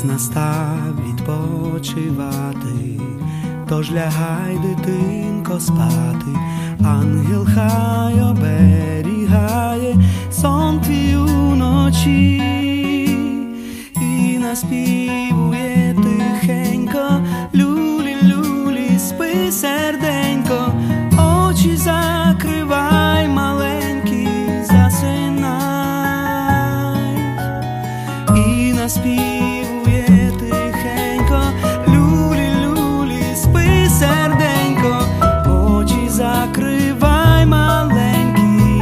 час настав відпочивати, тож лягай, дитинко, спати, ангел хай оберігає сон твій уночі і наспівує тихенько: люлі, люлі, спи, серденько, очі закривай, маленький, засинай. І наспівує тихенько: люлі, люлі, спи, серденько, очі закривай, маленький,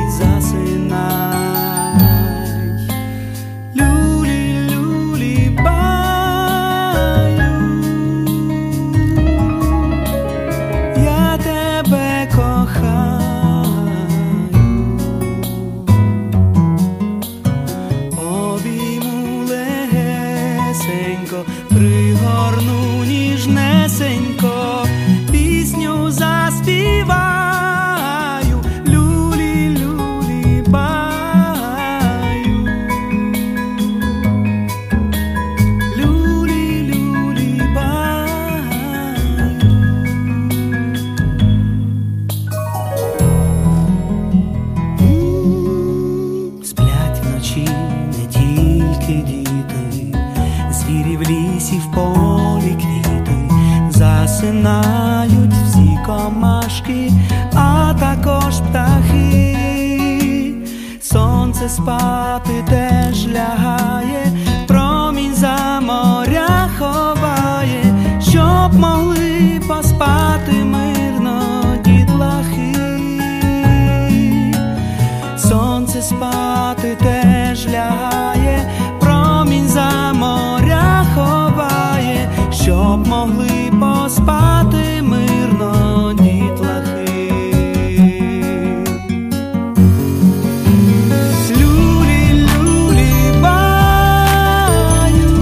засинай. Люлі, люлі, баю, я тебе кохаю. Обійму легесенько, пригорну ніжнесенько, пісню заспіваю. Люлі, люлі, баю, люлі, люлі, баю. Сплять вночі не тільки діти, звірі в лісі, в полі квіти, засинають всі комашки, а також птахи. Сонце спати теж лягає, промінь за моря ховає, щоб могли поспати мирно дітлахи. Сонце спати теж лягає, промінь за моря ховає, щоб могли поспати мирно дітлахи. Люлі, люлі, баю,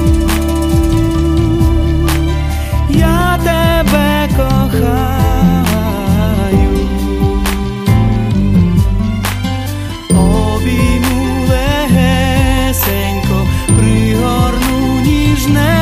я тебе кохаю. Обійму легесенько, пригорну ніжне